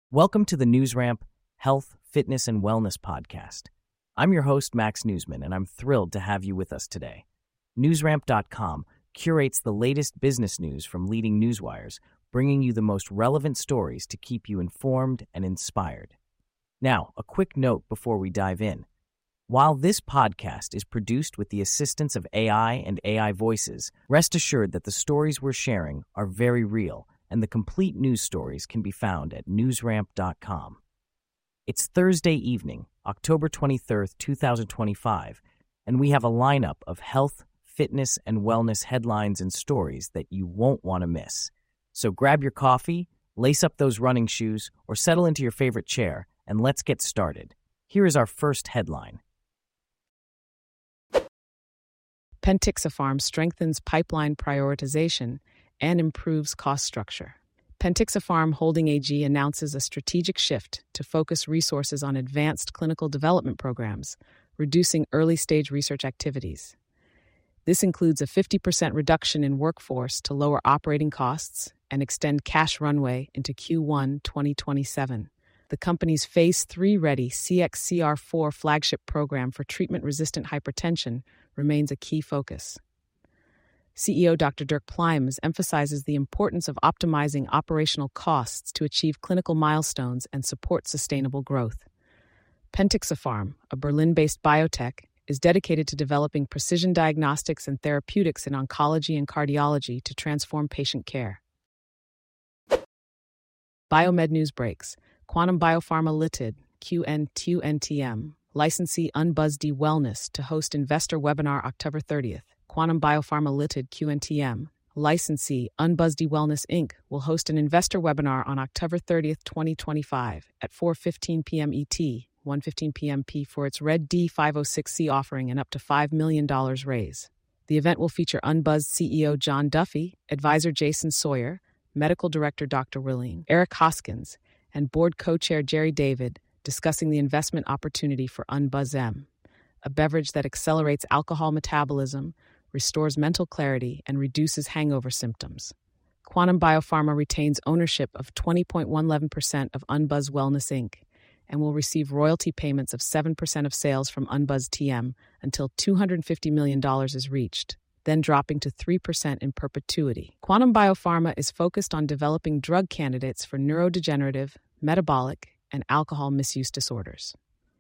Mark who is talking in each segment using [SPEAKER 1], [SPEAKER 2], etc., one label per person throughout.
[SPEAKER 1] Welcome to the NewsRamp Health, Fitness, and Wellness Podcast. I'm your host, Max Newsman, and I'm thrilled to have you with us today. NewsRamp.com curates the latest business news from leading newswires, bringing you the most relevant stories to keep you informed and inspired. Now, a quick note before we dive in. While this podcast is produced with the assistance of AI and AI voices, rest assured that the stories we're sharing are very real, and the complete news stories can be found at newsramp.com. It's Thursday evening, October 23rd, 2025, and we have a lineup of health, fitness, and wellness headlines and stories that you won't want to miss. So grab your coffee, lace up those running shoes, or settle into your favorite chair, and let's get started. Here is our first headline.
[SPEAKER 2] Pentixapharm strengthens pipeline prioritization and improves cost structure. Pentixapharm Holding AG announces a strategic shift to focus resources on advanced clinical development programs, reducing early-stage research activities. This includes a 50% reduction in workforce to lower operating costs and extend cash runway into Q1 2027. The company's Phase 3-ready CXCR4 flagship program for treatment-resistant hypertension remains a key focus. CEO Dr. Dirk Plimes emphasizes the importance of optimizing operational costs to achieve clinical milestones and support sustainable growth. Pentixapharm, a Berlin-based biotech, is dedicated to developing precision diagnostics and therapeutics in oncology and cardiology to transform patient care. Biomed News breaks. Quantum Biopharma Ltd, QNTM, licensee UnBuzzD Wellness to host investor webinar October 30th. Quantum Biopharma Ltd, QNTM, licensee UnBuzzD Wellness Inc. will host an investor webinar on October 30th, 2025 at 4:15 p.m. ET, 1:15 p.m. P for its Red D506C offering and up to $5 million raise. The event will feature UnBuzz CEO John Duffy, advisor Jason Sawyer, medical director Dr. Willing, Eric Hoskins, and board co-chair Jerry David discussing the investment opportunity for UnBuzzM, a beverage that accelerates alcohol metabolism, restores mental clarity, and reduces hangover symptoms. Quantum Biopharma retains ownership of 20.11% of UnBuzz Wellness Inc. and will receive royalty payments of 7% of sales from UnBuzz TM until $250 million is reached, then dropping to 3% in perpetuity. Quantum Biopharma is focused on developing drug candidates for neurodegenerative, metabolic, and alcohol misuse disorders.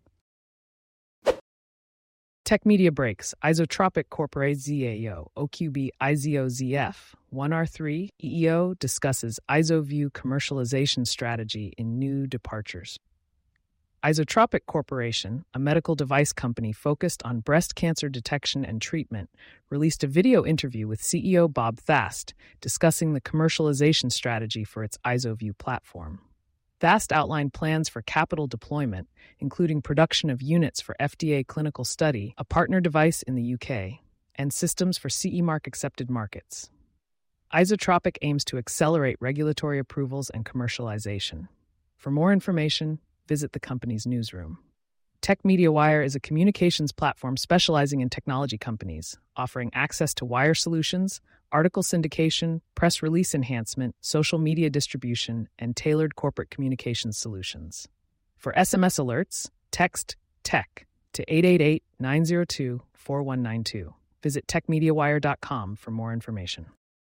[SPEAKER 2] Tech Media breaks. Isotropic Corporate ZAO, OQB IZOZF, 1R3 EEO discusses IsoView commercialization strategy in new departures. Isotropic Corporation, a medical device company focused on breast cancer detection and treatment, released a video interview with CEO Bob Thast discussing the commercialization strategy for its IsoView platform. Thast outlined plans for capital deployment, including production of units for FDA clinical study, a partner device in the UK, and systems for CE mark-accepted markets. Isotropic aims to accelerate regulatory approvals and commercialization. For more information, visit the company's newsroom. Tech Media Wire is a communications platform specializing in technology companies, offering access to wire solutions, article syndication, press release enhancement, social media distribution, and tailored corporate communications solutions. For SMS alerts, text TECH to 888-902-4192. Visit techmediawire.com for more information.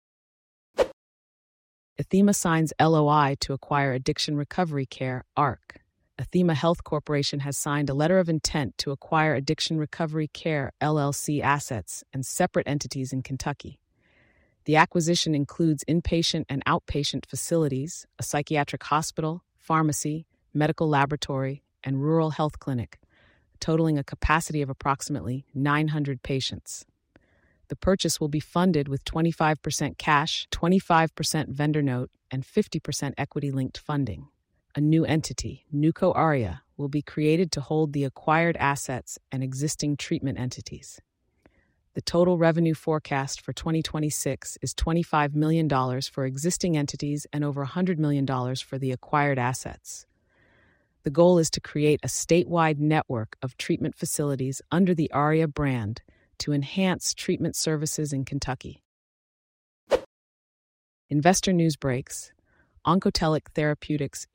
[SPEAKER 2] Athema signs LOI to acquire Addiction Recovery Care, ARC. Athema Health Corporation has signed a letter of intent to acquire Addiction Recovery Care, LLC assets and separate entities in Kentucky. The acquisition includes inpatient and outpatient facilities, a psychiatric hospital, pharmacy, medical laboratory, and rural health clinic, totaling a capacity of approximately 900 patients. The purchase will be funded with 25% cash, 25% vendor note, and 50% equity-linked funding. A new entity, Nuco Aria, will be created to hold the acquired assets and existing treatment entities. The total revenue forecast for 2026 is $25 million for existing entities and over $100 million for the acquired assets. The goal is to create a statewide network of treatment facilities under the Aria brand to enhance treatment services in Kentucky. Investor news breaks. Oncotelic Therapeutics, Inc.,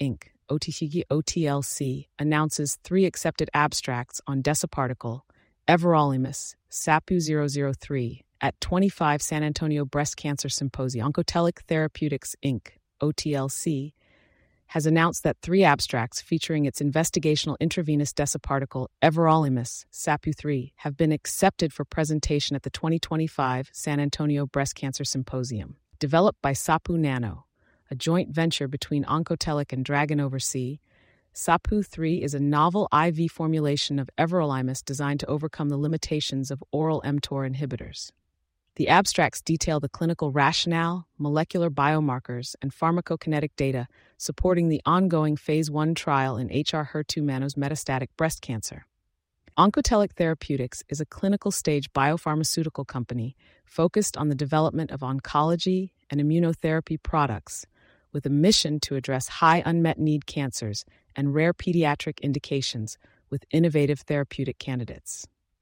[SPEAKER 2] OTLC, announces 3 accepted abstracts on Deciparticle, everolimus, SAPU-003, at 25 San Antonio Breast Cancer Symposium. Oncotelic Therapeutics, Inc., OTLC, has announced that 3 abstracts featuring its investigational intravenous Deciparticle, everolimus, SAPU-3, have been accepted for presentation at the 2025 San Antonio Breast Cancer Symposium. Developed by SAPU Nano, a joint venture between Oncotelic and Dragon Oversea, SAPU-3 is a novel IV formulation of everolimus designed to overcome the limitations of oral mTOR inhibitors. The abstracts detail the clinical rationale, molecular biomarkers, and pharmacokinetic data supporting the ongoing Phase 1 trial in HR-HER2- metastatic breast cancer. Oncotelic Therapeutics is a clinical-stage biopharmaceutical company focused on the development of oncology and immunotherapy products with a mission to address high unmet need cancers and rare pediatric indications with innovative therapeutic candidates.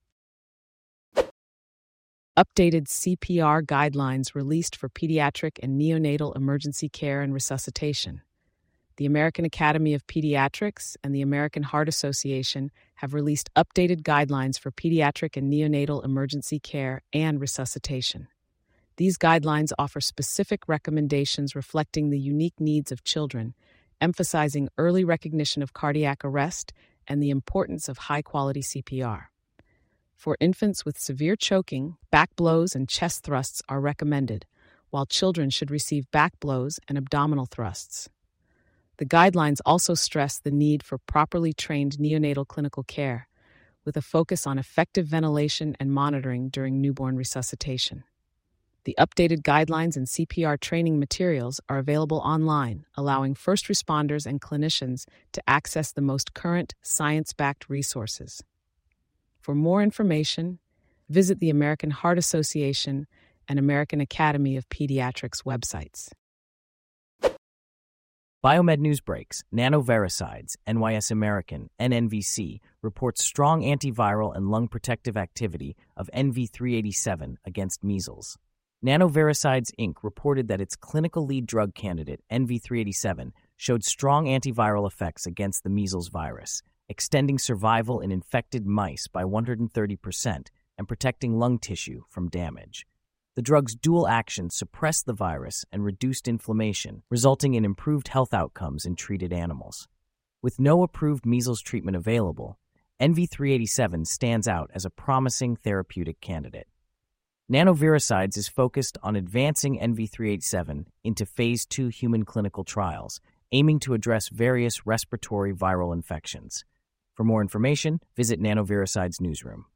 [SPEAKER 2] Updated CPR guidelines released for pediatric and neonatal emergency care and resuscitation. The American Academy of Pediatrics and the American Heart Association have released updated guidelines for pediatric and neonatal emergency care and resuscitation. These guidelines offer specific recommendations reflecting the unique needs of children, emphasizing early recognition of cardiac arrest and the importance of high-quality CPR. For infants with severe choking, back blows and chest thrusts are recommended, while children should receive back blows and abdominal thrusts. The guidelines also stress the need for properly trained neonatal clinical care, with a focus on effective ventilation and monitoring during newborn resuscitation. The updated guidelines and CPR training materials are available online, allowing first responders and clinicians to access the most current, science-backed resources. For more information, visit the American Heart Association and American Academy of Pediatrics websites.
[SPEAKER 1] Biomed News breaks. Nanoviricides, NYS American, NNVC, reports strong antiviral and lung protective activity of NV387 against measles. Nanoviricides, Inc. reported that its clinical lead drug candidate, NV387, showed strong antiviral effects against the measles virus, extending survival in infected mice by 130% and protecting lung tissue from damage. The drug's dual action suppressed the virus and reduced inflammation, resulting in improved health outcomes in treated animals. With no approved measles treatment available, NV387 stands out as a promising therapeutic candidate. Nanoviricides is focused on advancing NV387 into Phase 2 human clinical trials, aiming to address various respiratory viral infections. For more information, visit Nanoviricides Newsroom.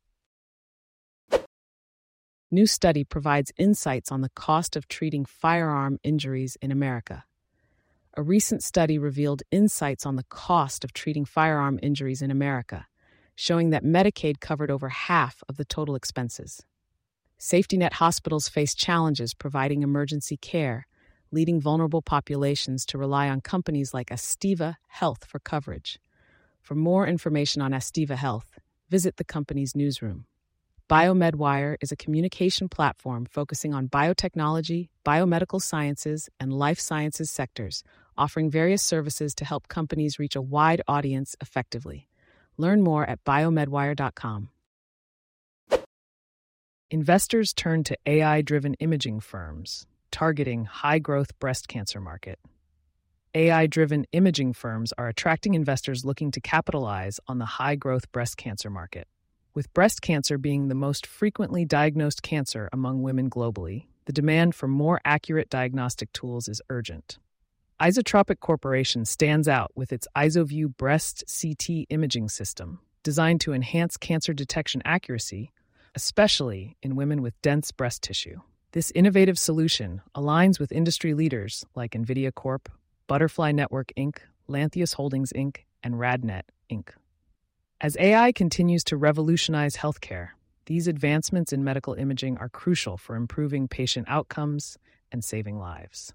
[SPEAKER 2] New study provides insights on the cost of treating firearm injuries in America. A recent study revealed insights on the cost of treating firearm injuries in America, showing that Medicaid covered over half of the total expenses. Safety net hospitals face challenges providing emergency care, leading vulnerable populations to rely on companies like Astiva Health for coverage. For more information on Astiva Health, visit the company's newsroom. BioMedWire is a communication platform focusing on biotechnology, biomedical sciences, and life sciences sectors, offering various services to help companies reach a wide audience effectively. Learn more at biomedwire.com. Investors turn to AI-driven imaging firms, targeting high-growth breast cancer market. AI-driven imaging firms are attracting investors looking to capitalize on the high-growth breast cancer market. With breast cancer being the most frequently diagnosed cancer among women globally, the demand for more accurate diagnostic tools is urgent. Isotropic Corporation stands out with its IsoView breast CT imaging system, designed to enhance cancer detection accuracy, especially in women with dense breast tissue. This innovative solution aligns with industry leaders like NVIDIA Corp., Butterfly Network Inc., Lantheus Holdings Inc., and RadNet Inc. As AI continues to revolutionize healthcare, these advancements in medical imaging are crucial for improving patient outcomes and saving lives.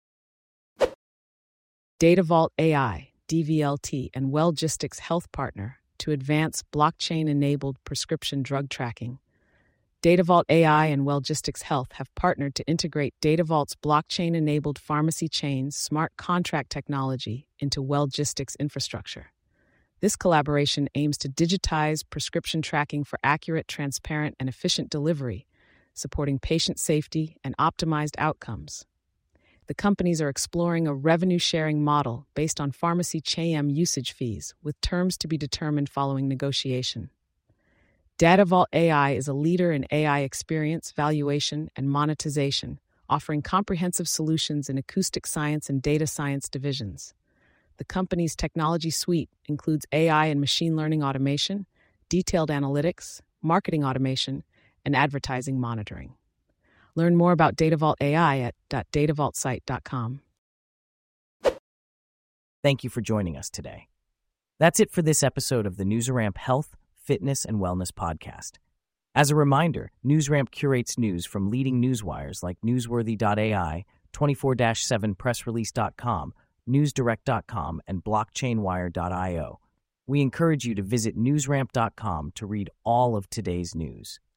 [SPEAKER 2] DataVault AI, DVLT, and Wellgistics Health partner to advance blockchain-enabled prescription drug tracking. DataVault AI and Wellgistics Health have partnered to integrate DataVault's blockchain-enabled pharmacy chain's smart contract technology into Wellgistics infrastructure. This collaboration aims to digitize prescription tracking for accurate, transparent, and efficient delivery, supporting patient safety and optimized outcomes. The companies are exploring a revenue-sharing model based on pharmacy chain usage fees, with terms to be determined following negotiation. DataVault AI is a leader in AI experience, valuation, and monetization, offering comprehensive solutions in acoustic science and data science divisions. The company's technology suite includes AI and machine learning automation, detailed analytics, marketing automation, and advertising monitoring. Learn more about DataVault AI at .datavaultsite.com.
[SPEAKER 1] Thank you for joining us today. That's it for this episode of the NewsRamp Health, Fitness, and Wellness podcast. As a reminder, NewsRamp curates news from leading newswires like Newsworthy.ai, 24/7pressrelease.com, NewsDirect.com, and BlockchainWire.io. We encourage you to visit newsramp.com to read all of today's news.